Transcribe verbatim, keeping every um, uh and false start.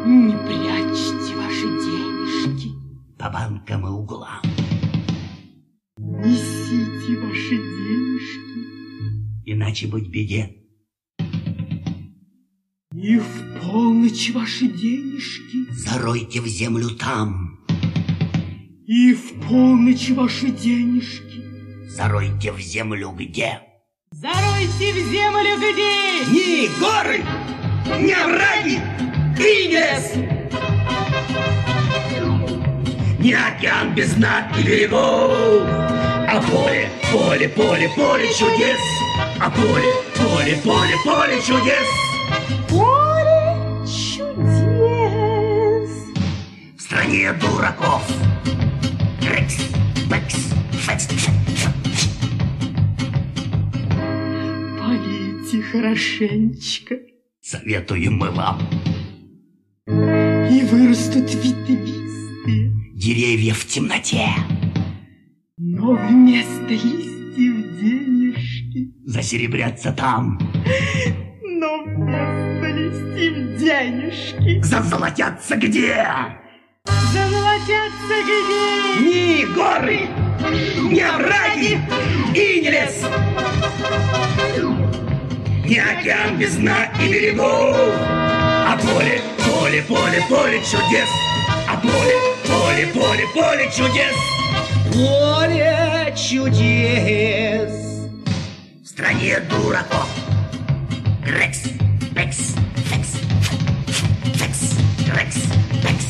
Не прячьте ваши денежки по банкам и углам. Несите ваши денежки, иначе быть беде. И в полночь ваши денежки заройте в землю там. И в полночь ваши денежки заройте в землю где? Заройте в землю где? Ни горы, ни овраги и ни лес, ни океан без дна и берегов, а поле, поле, поле, поле чудес, а поле, поле, поле, поле чудес. Поле чудес в стране дураков. Рекс, бэкс, фэкс, фэкс. Полейте хорошенечко, советуем мы вам. И вырастут ветвистые деревья в темноте, но вместо листьев денежки засеребрятся там. Но вместо листьев денежки зазолотятся где? Зазолотятся где? Ни горы, ни овраги и ни лес, ни океан без дна и берегов, а поле, поле, поле, поле чудес, а поле, поле, поле, поле чудес. Поле чудес в стране дураков. Рекс, пекс, фекс, фекс, рекс, пекс.